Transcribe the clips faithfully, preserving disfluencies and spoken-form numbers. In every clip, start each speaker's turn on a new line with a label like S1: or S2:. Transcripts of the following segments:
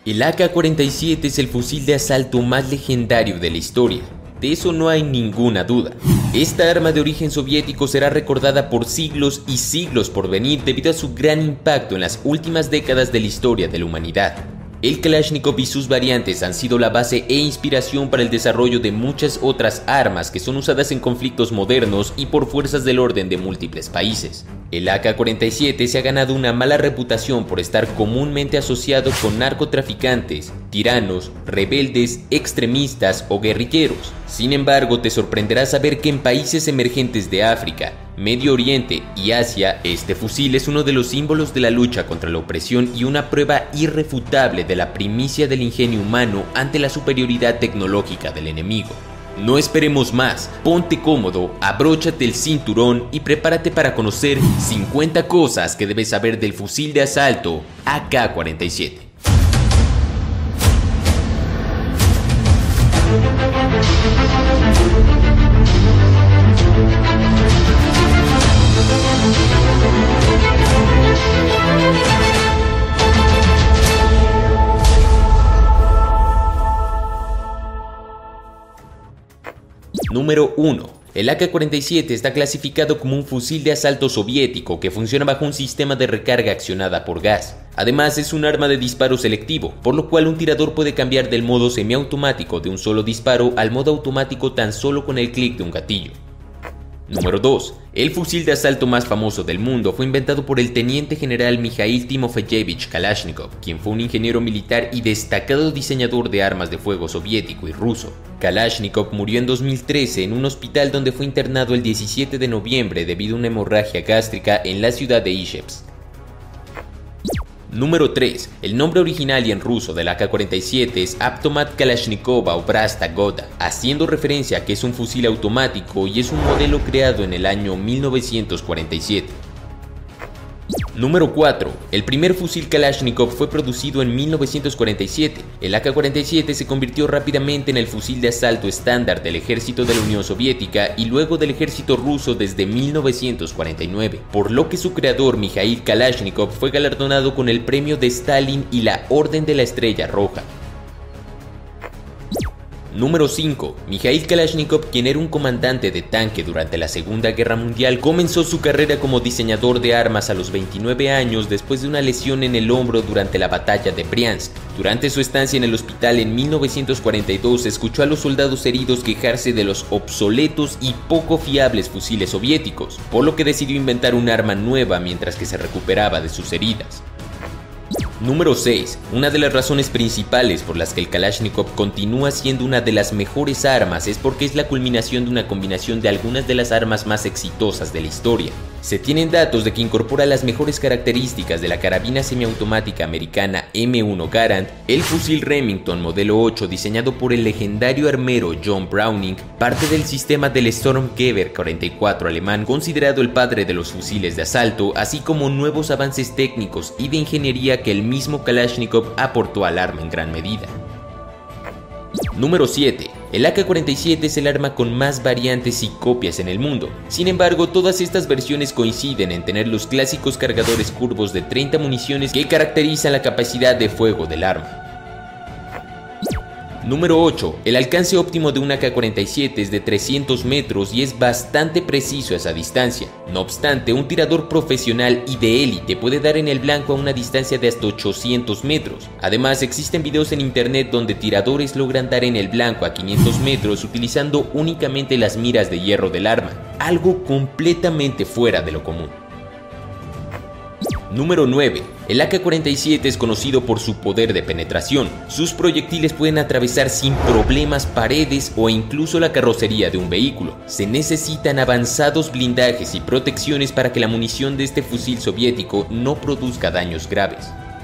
S1: El A K cuarenta y siete es el fusil de asalto más legendario de la historia. De eso no hay ninguna duda. Esta arma de origen soviético será recordada por siglos y siglos por venir debido a su gran impacto en las últimas décadas de la historia de la humanidad. El Kalashnikov y sus variantes han sido la base e inspiración para el desarrollo de muchas otras armas que son usadas en conflictos modernos y por fuerzas del orden de múltiples países. El A K cuarenta y siete se ha ganado una mala reputación por estar comúnmente asociado con narcotraficantes, tiranos, rebeldes, extremistas o guerrilleros. Sin embargo, te sorprenderá saber que en países emergentes de África, Medio Oriente y Asia, este fusil es uno de los símbolos de la lucha contra la opresión y una prueba irrefutable de la primicia del ingenio humano ante la superioridad tecnológica del enemigo. No esperemos más, ponte cómodo, abróchate el cinturón y prepárate para conocer cincuenta cosas que debes saber del fusil de asalto A K cuarenta y siete. Número uno. El A K cuarenta y siete está clasificado como un fusil de asalto soviético que funciona bajo un sistema de recarga accionada por gas. Además, es un arma de disparo selectivo, por lo cual un tirador puede cambiar del modo semiautomático de un solo disparo al modo automático tan solo con el clic de un gatillo. Número dos. El fusil de asalto más famoso del mundo fue inventado por el teniente general Mikhail Timofeyevich Kalashnikov, quien fue un ingeniero militar y destacado diseñador de armas de fuego soviético y ruso. Kalashnikov murió en dos mil trece en un hospital donde fue internado el diecisiete de noviembre debido a una hemorragia gástrica en la ciudad de Izhevsk. Número tres. El nombre original y en ruso del A K cuarenta y siete es Avtomat Kalashnikova Obrasta Goda, haciendo referencia a que es un fusil automático y es un modelo creado en el año mil novecientos cuarenta y siete. Número cuatro. El primer fusil Kalashnikov fue producido en mil novecientos cuarenta y siete. El A K cuarenta y siete se convirtió rápidamente en el fusil de asalto estándar del ejército de la Unión Soviética y luego del ejército ruso desde mil novecientos cuarenta y nueve, por lo que su creador Mikhail Kalashnikov fue galardonado con el premio de Stalin y la Orden de la Estrella Roja. Número cinco. Mikhail Kalashnikov, quien era un comandante de tanque durante la Segunda Guerra Mundial, comenzó su carrera como diseñador de armas a los veintinueve años después de una lesión en el hombro durante la batalla de Briansk. Durante su estancia en el hospital en mil novecientos cuarenta y dos, escuchó a los soldados heridos quejarse de los obsoletos y poco fiables fusiles soviéticos, por lo que decidió inventar un arma nueva mientras que se recuperaba de sus heridas. Número seis. Una de las razones principales por las que el Kalashnikov continúa siendo una de las mejores armas es porque es la culminación de una combinación de algunas de las armas más exitosas de la historia. Se tienen datos de que incorpora las mejores características de la carabina semiautomática americana M uno Garand, el fusil Remington modelo ocho diseñado por el legendario armero John Browning, parte del sistema del Stormgewehr cuarenta y cuatro alemán, considerado el padre de los fusiles de asalto, así como nuevos avances técnicos y de ingeniería que el mismo Kalashnikov aportó al arma en gran medida. Número siete. El A K cuarenta y siete es el arma con más variantes y copias en el mundo. Sin embargo, todas estas versiones coinciden en tener los clásicos cargadores curvos de treinta municiones que caracterizan la capacidad de fuego del arma. Número ocho. El alcance óptimo de un A K cuarenta y siete es de trescientos metros y es bastante preciso a esa distancia. No obstante, un tirador profesional y de élite puede dar en el blanco a una distancia de hasta ochocientos metros. Además, existen videos en internet donde tiradores logran dar en el blanco a quinientos metros utilizando únicamente las miras de hierro del arma, algo completamente fuera de lo común. Número nueve. El A K cuarenta y siete es conocido por su poder de penetración. Sus proyectiles pueden atravesar sin problemas paredes o incluso la carrocería de un vehículo. Se necesitan avanzados blindajes y protecciones para que la munición de este fusil soviético no produzca daños graves.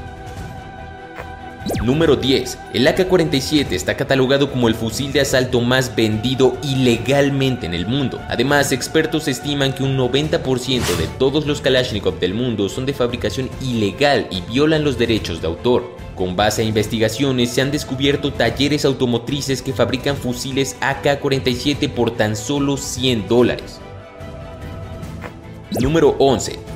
S1: Número diez. El A K cuarenta y siete está catalogado como el fusil de asalto más vendido ilegalmente en el mundo. Además, expertos estiman que un noventa por ciento de todos los Kalashnikov del mundo son de fabricación ilegal y violan los derechos de autor. Con base a investigaciones, se han descubierto talleres automotrices que fabrican fusiles A K cuarenta y siete por tan solo cien dólares. Número once.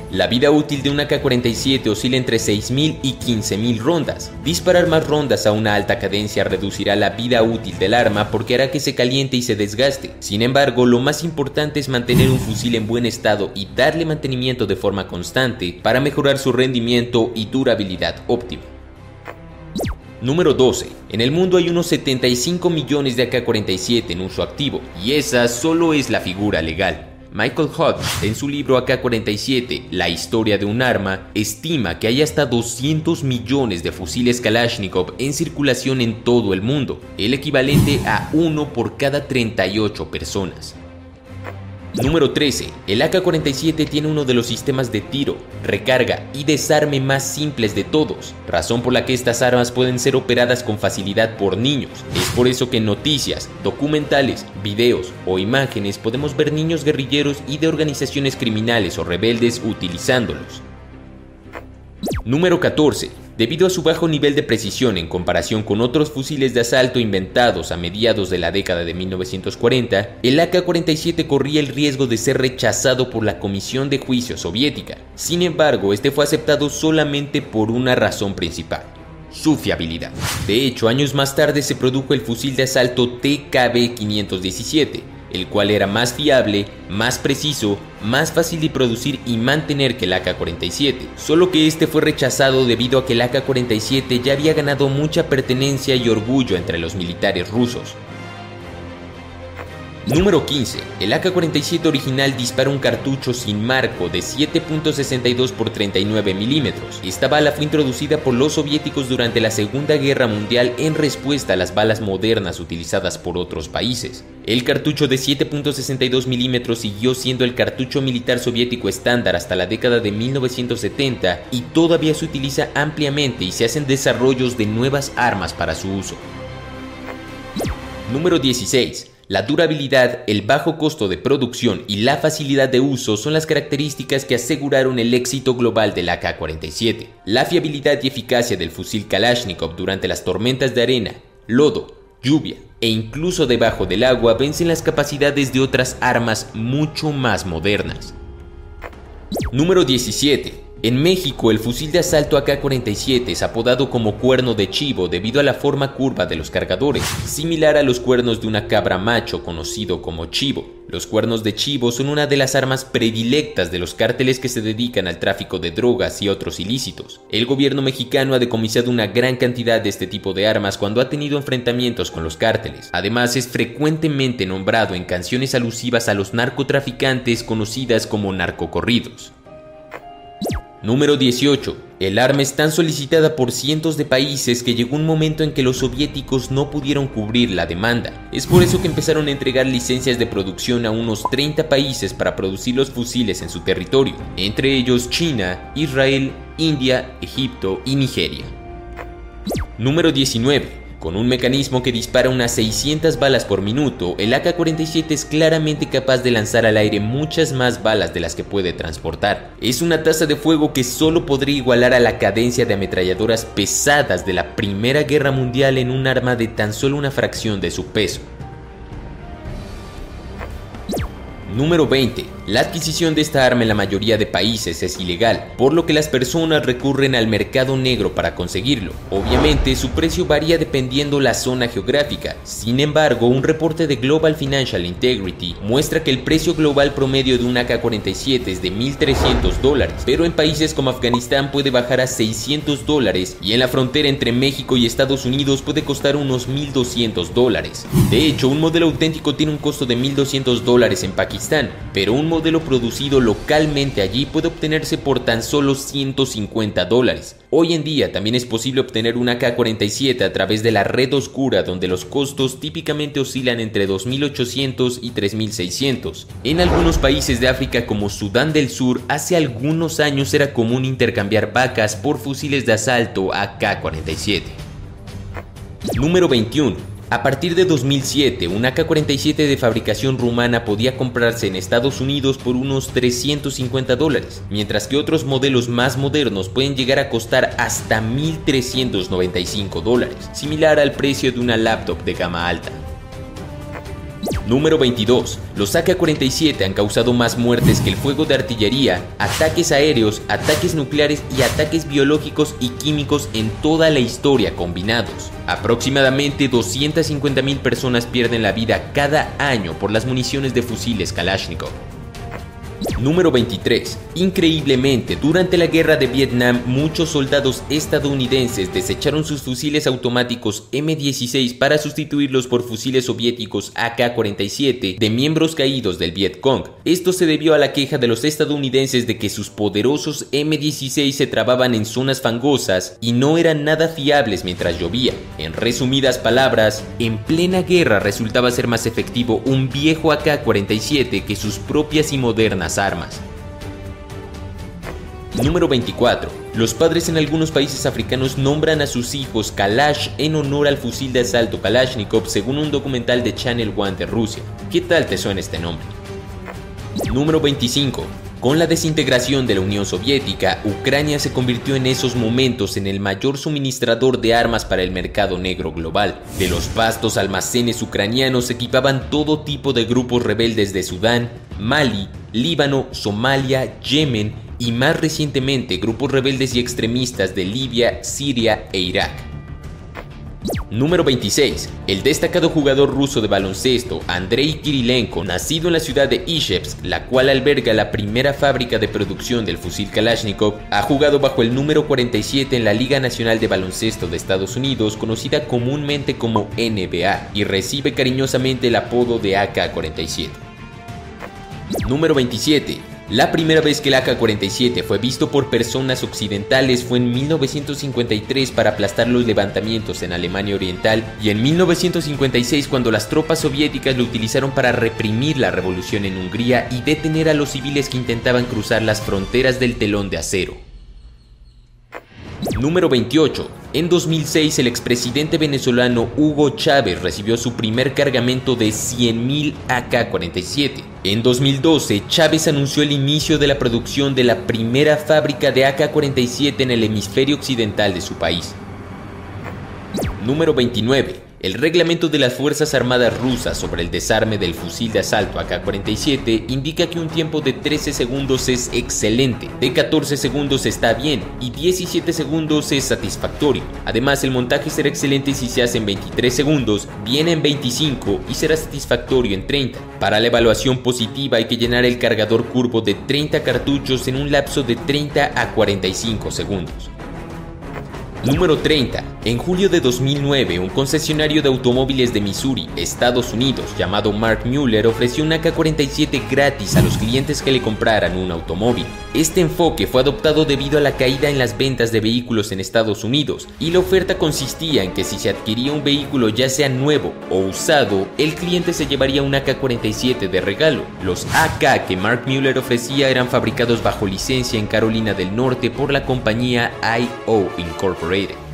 S1: La vida útil de una A K cuarenta y siete oscila entre seis mil y quince mil rondas. Disparar más rondas a una alta cadencia reducirá la vida útil del arma porque hará que se caliente y se desgaste. Sin embargo, lo más importante es mantener un fusil en buen estado y darle mantenimiento de forma constante para mejorar su rendimiento y durabilidad óptima. Número doce. En el mundo hay unos setenta y cinco millones de A K cuarenta y siete en uso activo, y esa solo es la figura legal. Michael Hodge, en su libro A K cuarenta y siete, La historia de un arma, estima que hay hasta doscientos millones de fusiles Kalashnikov en circulación en todo el mundo, el equivalente a uno por cada treinta y ocho personas. Número trece. El A K cuarenta y siete tiene uno de los sistemas de tiro, recarga y desarme más simples de todos, razón por la que estas armas pueden ser operadas con facilidad por niños. Es por eso que en noticias, documentales, videos o imágenes podemos ver niños guerrilleros y de organizaciones criminales o rebeldes utilizándolos. Número catorce. Debido a su bajo nivel de precisión en comparación con otros fusiles de asalto inventados a mediados de la década de mil novecientos cuarenta, el A K cuarenta y siete corría el riesgo de ser rechazado por la Comisión de Juicio soviética. Sin embargo, este fue aceptado solamente por una razón principal: su fiabilidad. De hecho, años más tarde se produjo el fusil de asalto T K B quinientos diecisiete, el cual era más fiable, más preciso, más fácil de producir y mantener que el A K cuarenta y siete, solo que este fue rechazado debido a que el A K cuarenta y siete ya había ganado mucha pertenencia y orgullo entre los militares rusos. Número quince. El A K cuarenta y siete original dispara un cartucho sin marco de siete punto sesenta y dos por treinta y nueve milímetros. Esta bala fue introducida por los soviéticos durante la Segunda Guerra Mundial en respuesta a las balas modernas utilizadas por otros países. El cartucho de siete punto sesenta y dos milímetros siguió siendo el cartucho militar soviético estándar hasta la década de mil novecientos setenta y todavía se utiliza ampliamente y se hacen desarrollos de nuevas armas para su uso. Número dieciséis. La durabilidad, el bajo costo de producción y la facilidad de uso son las características que aseguraron el éxito global del A K cuarenta y siete. La fiabilidad y eficacia del fusil Kalashnikov durante las tormentas de arena, lodo, lluvia e incluso debajo del agua vencen las capacidades de otras armas mucho más modernas. Número diecisiete. En México, el fusil de asalto A K cuarenta y siete es apodado como cuerno de chivo debido a la forma curva de los cargadores, similar a los cuernos de una cabra macho conocido como chivo. Los cuernos de chivo son una de las armas predilectas de los cárteles que se dedican al tráfico de drogas y otros ilícitos. El gobierno mexicano ha decomisado una gran cantidad de este tipo de armas cuando ha tenido enfrentamientos con los cárteles. Además, es frecuentemente nombrado en canciones alusivas a los narcotraficantes conocidas como narcocorridos. Número dieciocho. El arma es tan solicitada por cientos de países que llegó un momento en que los soviéticos no pudieron cubrir la demanda. Es por eso que empezaron a entregar licencias de producción a unos treinta países para producir los fusiles en su territorio, entre ellos China, Israel, India, Egipto y Nigeria. Número diecinueve. Con un mecanismo que dispara unas seiscientas balas por minuto, el A K cuarenta y siete es claramente capaz de lanzar al aire muchas más balas de las que puede transportar. Es una tasa de fuego que solo podría igualar a la cadencia de ametralladoras pesadas de la Primera Guerra Mundial en un arma de tan solo una fracción de su peso. Número veinte. La adquisición de esta arma en la mayoría de países es ilegal, por lo que las personas recurren al mercado negro para conseguirlo. Obviamente, su precio varía dependiendo la zona geográfica. Sin embargo, un reporte de Global Financial Integrity muestra que el precio global promedio de un A K cuarenta y siete es de mil trescientos dólares, pero en países como Afganistán puede bajar a seiscientos dólares y en la frontera entre México y Estados Unidos puede costar unos mil doscientos dólares. De hecho, un modelo auténtico tiene un costo de mil doscientos dólares en Pakistán, pero un modelo producido localmente allí puede obtenerse por tan solo ciento cincuenta dólares. Hoy en día también es posible obtener un A K cuarenta y siete a través de la red oscura, donde los costos típicamente oscilan entre dos mil ochocientos y tres mil seiscientos. En algunos países de África como Sudán del Sur, hace algunos años era común intercambiar vacas por fusiles de asalto A K cuarenta y siete. Número veintiuno. A partir de dos mil siete, un A K cuarenta y siete de fabricación rumana podía comprarse en Estados Unidos por unos trescientos cincuenta dólares, mientras que otros modelos más modernos pueden llegar a costar hasta mil trescientos noventa y cinco dólares, similar al precio de una laptop de gama alta. Número veintidós. Los A K cuarenta y siete han causado más muertes que el fuego de artillería, ataques aéreos, ataques nucleares y ataques biológicos y químicos en toda la historia combinados. Aproximadamente doscientas cincuenta mil personas pierden la vida cada año por las municiones de fusiles Kalashnikov. Número veintitrés. Increíblemente, durante la guerra de Vietnam, muchos soldados estadounidenses desecharon sus fusiles automáticos eme dieciséis para sustituirlos por fusiles soviéticos A K cuarenta y siete de miembros caídos del Vietcong. Esto se debió a la queja de los estadounidenses de que sus poderosos eme dieciséis se trababan en zonas fangosas y no eran nada fiables mientras llovía. En resumidas palabras, en plena guerra resultaba ser más efectivo un viejo A K cuarenta y siete que sus propias y modernas armas. Número veinticuatro. Los padres en algunos países africanos nombran a sus hijos Kalash en honor al fusil de asalto Kalashnikov, según un documental de Channel One de Rusia. ¿Qué tal te suena este nombre? Número veinticinco. Con la desintegración de la Unión Soviética, Ucrania se convirtió en esos momentos en el mayor suministrador de armas para el mercado negro global. De los vastos almacenes ucranianos se equipaban todo tipo de grupos rebeldes de Sudán, Mali, Líbano, Somalia, Yemen y más recientemente grupos rebeldes y extremistas de Libia, Siria e Irak. Número veintiséis. El destacado jugador ruso de baloncesto Andrei Kirilenko, nacido en la ciudad de Izhevsk, la cual alberga la primera fábrica de producción del fusil Kalashnikov, ha jugado bajo el número cuarenta y siete en la Liga Nacional de Baloncesto de Estados Unidos, conocida comúnmente como N B A, y recibe cariñosamente el apodo de A K cuarenta y siete. Número veintisiete. La primera vez que el A K cuarenta y siete fue visto por personas occidentales fue en mil novecientos cincuenta y tres para aplastar los levantamientos en Alemania Oriental y en mil novecientos cincuenta y seis cuando las tropas soviéticas lo utilizaron para reprimir la revolución en Hungría y detener a los civiles que intentaban cruzar las fronteras del telón de acero. Número veintiocho. En dos mil seis, el expresidente venezolano Hugo Chávez recibió su primer cargamento de cien mil A K cuarenta y siete. En dos mil doce, Chávez anunció el inicio de la producción de la primera fábrica de A K cuarenta y siete en el hemisferio occidental de su país. Número veintinueve. El reglamento de las Fuerzas Armadas rusas sobre el desarme del fusil de asalto A K cuarenta y siete indica que un tiempo de trece segundos es excelente, de catorce segundos está bien y diecisiete segundos es satisfactorio. Además, el montaje será excelente si se hace en veintitrés segundos, bien en veinticinco y será satisfactorio en treinta. Para la evaluación positiva hay que llenar el cargador curvo de treinta cartuchos en un lapso de treinta a cuarenta y cinco segundos. Número treinta. En julio de dos mil nueve, un concesionario de automóviles de Missouri, Estados Unidos, llamado Mark Mueller, ofreció un A K cuarenta y siete gratis a los clientes que le compraran un automóvil. Este enfoque fue adoptado debido a la caída en las ventas de vehículos en Estados Unidos, y la oferta consistía en que si se adquiría un vehículo ya sea nuevo o usado, el cliente se llevaría un A K cuarenta y siete de regalo. Los A K que Mark Mueller ofrecía eran fabricados bajo licencia en Carolina del Norte por la compañía I O Incorporated.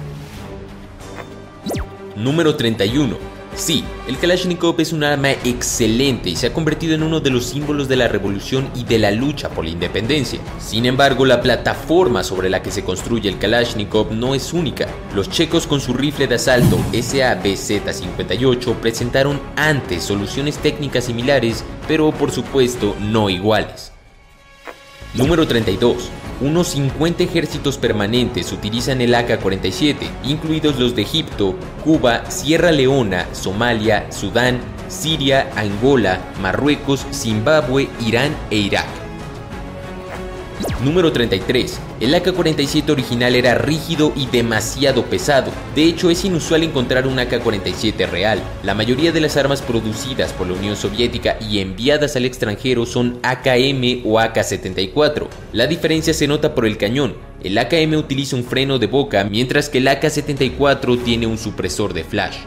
S1: Número treinta y uno. Sí, el Kalashnikov es un arma excelente y se ha convertido en uno de los símbolos de la revolución y de la lucha por la independencia. Sin embargo, la plataforma sobre la que se construye el Kalashnikov no es única. Los checos con su rifle de asalto S A B Z cincuenta y ocho presentaron antes soluciones técnicas similares, pero por supuesto no iguales. Número treinta y dos. Unos cincuenta ejércitos permanentes utilizan el A K cuarenta y siete, incluidos los de Egipto, Cuba, Sierra Leona, Somalia, Sudán, Siria, Angola, Marruecos, Zimbabue, Irán e Irak. Número treinta y tres. El A K cuarenta y siete original era rígido y demasiado pesado. De hecho, es inusual encontrar un A K cuarenta y siete real. La mayoría de las armas producidas por la Unión Soviética y enviadas al extranjero son A K M o A K setenta y cuatro. La diferencia se nota por el cañón. El A K M utiliza un freno de boca, mientras que el A K setenta y cuatro tiene un supresor de flash.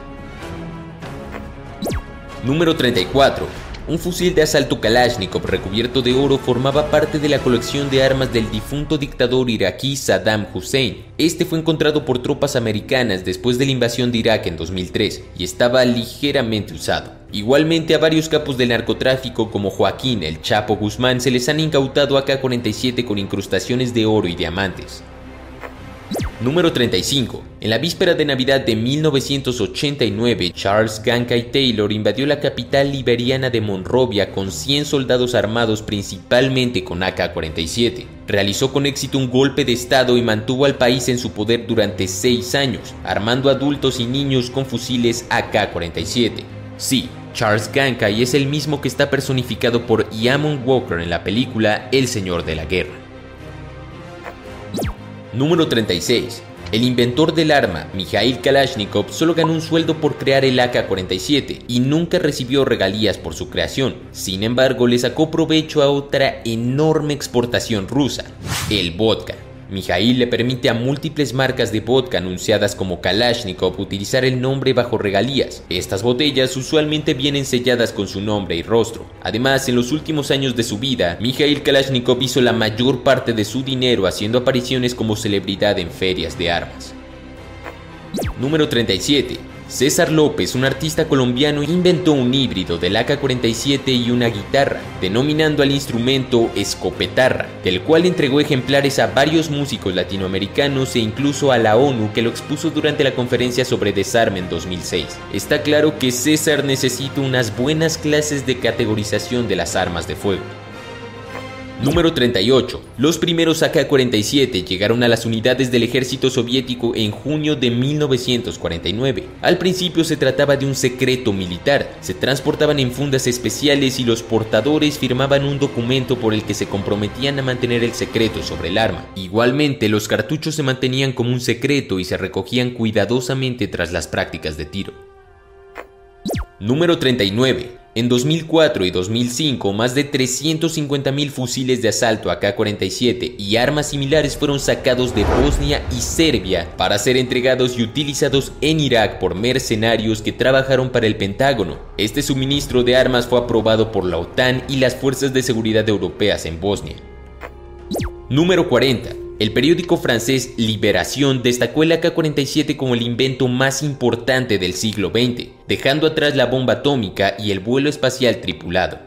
S1: Número treinta y cuatro. Un fusil de asalto Kalashnikov recubierto de oro formaba parte de la colección de armas del difunto dictador iraquí Saddam Hussein. Este fue encontrado por tropas americanas después de la invasión de Irak en dos mil tres y estaba ligeramente usado. Igualmente, a varios capos del narcotráfico como Joaquín El Chapo Guzmán se les han incautado A K cuarenta y siete con incrustaciones de oro y diamantes. Número treinta y cinco. En la víspera de Navidad de mil novecientos ochenta y nueve, Charles Gankay Taylor invadió la capital liberiana de Monrovia con cien soldados armados principalmente con A K cuarenta y siete. Realizó con éxito un golpe de estado y mantuvo al país en su poder durante seis años, armando adultos y niños con fusiles A K cuarenta y siete. Sí, Charles Gankay es el mismo que está personificado por Eamon Walker en la película El Señor de la Guerra. Número treinta y seis. El inventor del arma, Mikhail Kalashnikov, solo ganó un sueldo por crear el A K cuarenta y siete y nunca recibió regalías por su creación. Sin embargo, le sacó provecho a otra enorme exportación rusa, el vodka. Mikhail le permite a múltiples marcas de vodka anunciadas como Kalashnikov utilizar el nombre bajo regalías. Estas botellas usualmente vienen selladas con su nombre y rostro. Además, en los últimos años de su vida, Mikhail Kalashnikov hizo la mayor parte de su dinero haciendo apariciones como celebridad en ferias de armas. Número treinta y siete. César López, un artista colombiano, inventó un híbrido del A K cuarenta y siete y una guitarra, denominando al instrumento escopetarra, del cual entregó ejemplares a varios músicos latinoamericanos e incluso a la ONU, que lo expuso durante la conferencia sobre desarme en dos mil seis. Está claro que César necesita unas buenas clases de categorización de las armas de fuego. Número treinta y ocho. Los primeros A K cuarenta y siete llegaron a las unidades del ejército soviético en junio de mil novecientos cuarenta y nueve. Al principio se trataba de un secreto militar, se transportaban en fundas especiales y los portadores firmaban un documento por el que se comprometían a mantener el secreto sobre el arma. Igualmente, los cartuchos se mantenían como un secreto y se recogían cuidadosamente tras las prácticas de tiro. Número treinta y nueve. En dos mil cuatro y dos mil cinco, más de trescientos cincuenta mil fusiles de asalto A K cuarenta y siete y armas similares fueron sacados de Bosnia y Serbia para ser entregados y utilizados en Irak por mercenarios que trabajaron para el Pentágono. Este suministro de armas fue aprobado por la OTAN y las fuerzas de seguridad europeas en Bosnia. Número cuarenta. El periódico francés Libération destacó el A K cuarenta y siete como el invento más importante del siglo veinte, dejando atrás la bomba atómica y el vuelo espacial tripulado.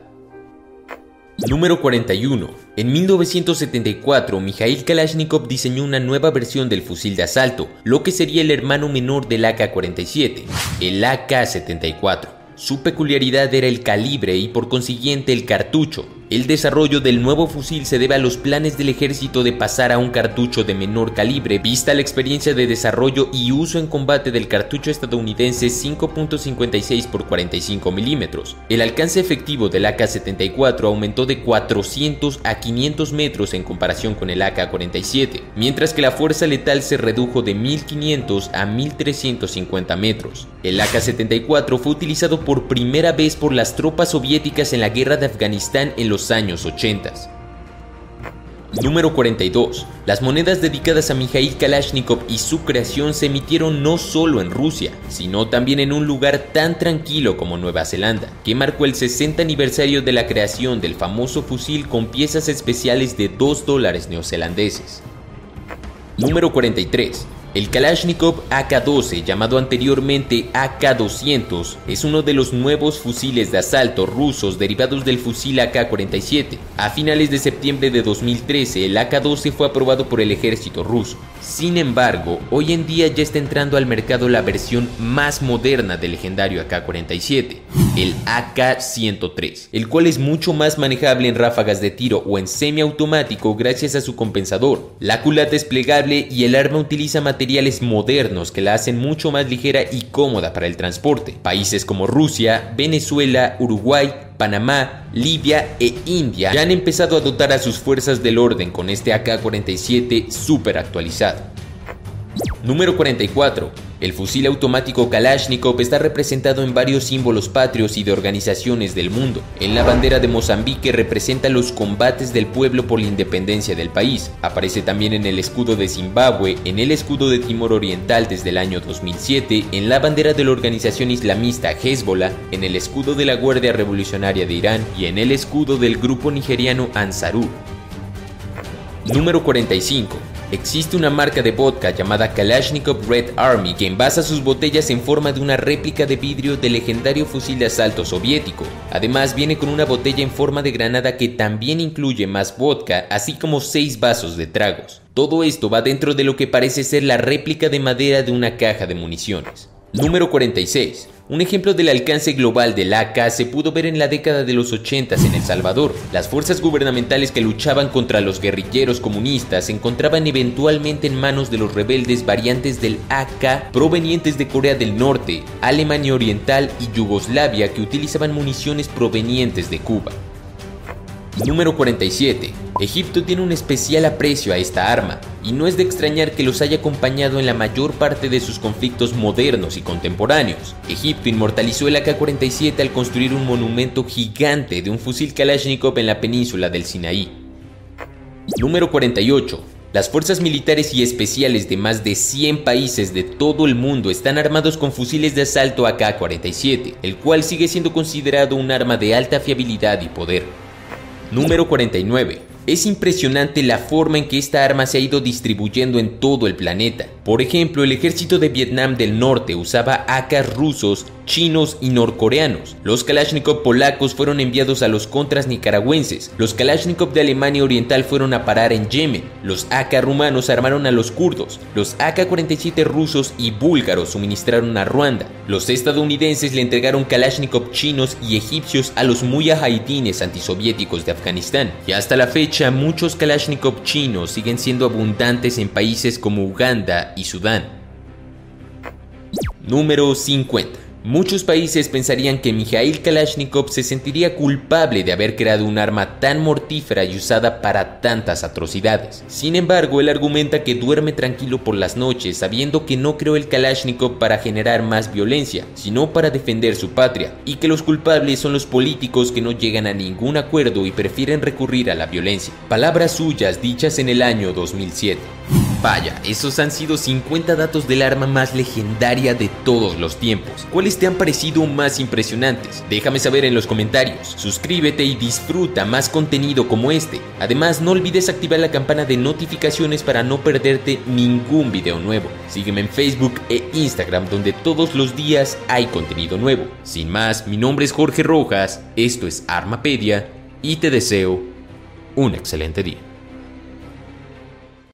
S1: Número cuarenta y uno. En mil novecientos setenta y cuatro, Mikhail Kalashnikov diseñó una nueva versión del fusil de asalto, lo que sería el hermano menor del A K cuarenta y siete, el A K setenta y cuatro. Su peculiaridad era el calibre y por consiguiente el cartucho. El desarrollo del nuevo fusil se debe a los planes del ejército de pasar a un cartucho de menor calibre, vista la experiencia de desarrollo y uso en combate del cartucho estadounidense cinco punto cincuenta y seis por cuarenta y cinco milímetros. El alcance efectivo del A K setenta y cuatro aumentó de cuatrocientos a quinientos metros en comparación con el A K cuarenta y siete, mientras que la fuerza letal se redujo de mil quinientos a mil trescientos cincuenta metros. El A K setenta y cuatro fue utilizado por primera vez por las tropas soviéticas en la guerra de Afganistán en los años ochenta. Número cuarenta y dos. Las monedas dedicadas a Mikhail Kalashnikov y su creación se emitieron no solo en Rusia, sino también en un lugar tan tranquilo como Nueva Zelanda, que marcó el sesenta aniversario de la creación del famoso fusil con piezas especiales de dos dólares neozelandeses. Número cuarenta y tres. El Kalashnikov A K doce, llamado anteriormente A K doscientos, es uno de los nuevos fusiles de asalto rusos derivados del fusil A K cuarenta y siete. A finales de septiembre de dos mil trece, el A K doce fue aprobado por el ejército ruso. Sin embargo, hoy en día ya está entrando al mercado la versión más moderna del legendario A K cuarenta y siete, el A K ciento tres, el cual es mucho más manejable en ráfagas de tiro o en semiautomático gracias a su compensador, la culata es plegable y el arma utiliza materiales modernos que la hacen mucho más ligera y cómoda para el transporte. Países como Rusia, Venezuela, Uruguay, Panamá, Libia e India ya han empezado a dotar a sus fuerzas del orden con este A K cuarenta y siete súper actualizado. Número cuarenta y cuatro. El fusil automático Kalashnikov está representado en varios símbolos patrios y de organizaciones del mundo. En la bandera de Mozambique representa los combates del pueblo por la independencia del país. Aparece también en el escudo de Zimbabue, en el escudo de Timor Oriental desde el año dos mil siete, en la bandera de la organización islamista Hezbollah, en el escudo de la Guardia Revolucionaria de Irán y en el escudo del grupo nigeriano Ansarur. Número cuarenta y cinco. Existe una marca de vodka llamada Kalashnikov Red Army que envasa sus botellas en forma de una réplica de vidrio del legendario fusil de asalto soviético. Además viene con una botella en forma de granada que también incluye más vodka, así como seis vasos de tragos. Todo esto va dentro de lo que parece ser la réplica de madera de una caja de municiones. Número cuarenta y seis. Un ejemplo del alcance global del A K se pudo ver en la década de los ochenta en El Salvador. Las fuerzas gubernamentales que luchaban contra los guerrilleros comunistas se encontraban eventualmente en manos de los rebeldes variantes del A K provenientes de Corea del Norte, Alemania Oriental y Yugoslavia, que utilizaban municiones provenientes de Cuba. Número cuarenta y siete. Egipto tiene un especial aprecio a esta arma, y no es de extrañar que los haya acompañado en la mayor parte de sus conflictos modernos y contemporáneos. Egipto inmortalizó el A K cuarenta y siete al construir un monumento gigante de un fusil Kalashnikov en la península del Sinaí. Número cuarenta y ocho. Las fuerzas militares y especiales de más de cien países de todo el mundo están armados con fusiles de asalto A K cuarenta y siete, el cual sigue siendo considerado un arma de alta fiabilidad y poder. Número cuarenta y nueve. Es impresionante la forma en que esta arma se ha ido distribuyendo en todo el planeta. Por ejemplo, el ejército de Vietnam del Norte usaba A Ks rusos, chinos y norcoreanos. Los Kalashnikov polacos fueron enviados a los contras nicaragüenses. Los Kalashnikov de Alemania Oriental fueron a parar en Yemen. Los A K rumanos armaron a los kurdos. Los A K cuarenta y siete rusos y búlgaros suministraron a Ruanda. Los estadounidenses le entregaron Kalashnikov chinos y egipcios a los mujahidines antisoviéticos de Afganistán. Y hasta la fecha, muchos Kalashnikov chinos siguen siendo abundantes en países como Uganda y Sudán. Número cincuenta. Muchos países pensarían que Mikhail Kalashnikov se sentiría culpable de haber creado un arma tan mortífera y usada para tantas atrocidades. Sin embargo, él argumenta que duerme tranquilo por las noches sabiendo que no creó el Kalashnikov para generar más violencia, sino para defender su patria, y que los culpables son los políticos que no llegan a ningún acuerdo y prefieren recurrir a la violencia. Palabras suyas dichas en el año dos mil siete. Vaya, esos han sido cincuenta datos del arma más legendaria de todos los tiempos. ¿Cuáles te han parecido más impresionantes? Déjame saber en los comentarios. Suscríbete y disfruta más contenido como este. Además, no olvides activar la campana de notificaciones para no perderte ningún video nuevo. Sígueme en Facebook e Instagram, donde todos los días hay contenido nuevo. Sin más, mi nombre es Jorge Rojas, esto es Armapedia y te deseo un excelente día.